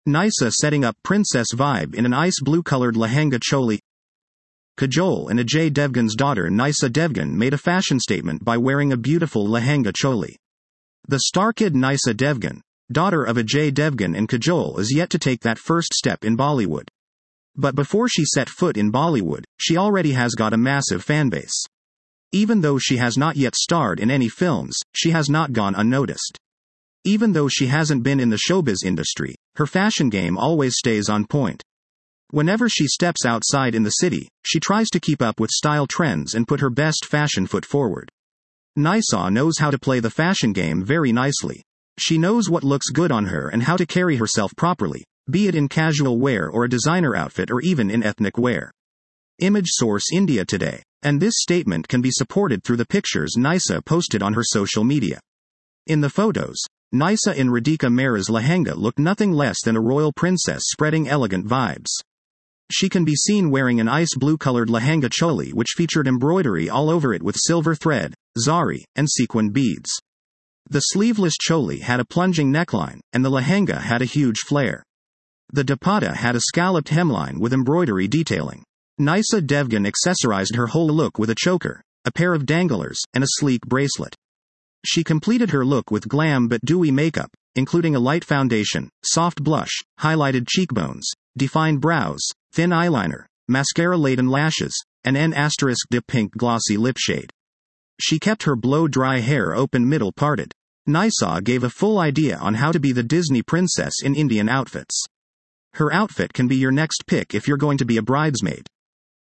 Nysa setting up princess vibe in an ice blue-colored lehenga choli. Kajol and Ajay Devgan's daughter Nysa Devgan made a fashion statement by wearing a beautiful lehenga choli. The star kid Nysa Devgan, daughter of Ajay Devgan and Kajol, is yet to take that first step in Bollywood. But before she set foot in Bollywood, she already has got a massive fanbase. Even though she has not yet starred in any films, she has not gone unnoticed. Even though she hasn't been in the showbiz industry, her fashion game always stays on point. Whenever she steps outside in the city, she tries to keep up with style trends and put her best fashion foot forward. Nysa knows how to play the fashion game very nicely. She knows what looks good on her and how to carry herself properly, be it in casual wear or a designer outfit or even in ethnic wear. Image source India Today. And this statement can be supported through the pictures Nysa posted on her social media. In the photos, Nysa in Radhika Mehra's lehenga looked nothing less than a royal princess spreading elegant vibes. She can be seen wearing an ice blue-colored lehenga choli which featured embroidery all over it with silver thread, zari, and sequin beads. The sleeveless choli had a plunging neckline, and the lehenga had a huge flare. The dupatta had a scalloped hemline with embroidery detailing. Nysa Devgan accessorized her whole look with a choker, a pair of danglers, and a sleek bracelet. She completed her look with glam but dewy makeup, including a light foundation, soft blush, highlighted cheekbones, defined brows, thin eyeliner, mascara-laden lashes, and n*dip pink glossy lip shade. She kept her blow-dry hair open middle parted. Nysa gave a full idea on how to be the Disney princess in Indian outfits. Her outfit can be your next pick if you're going to be a bridesmaid.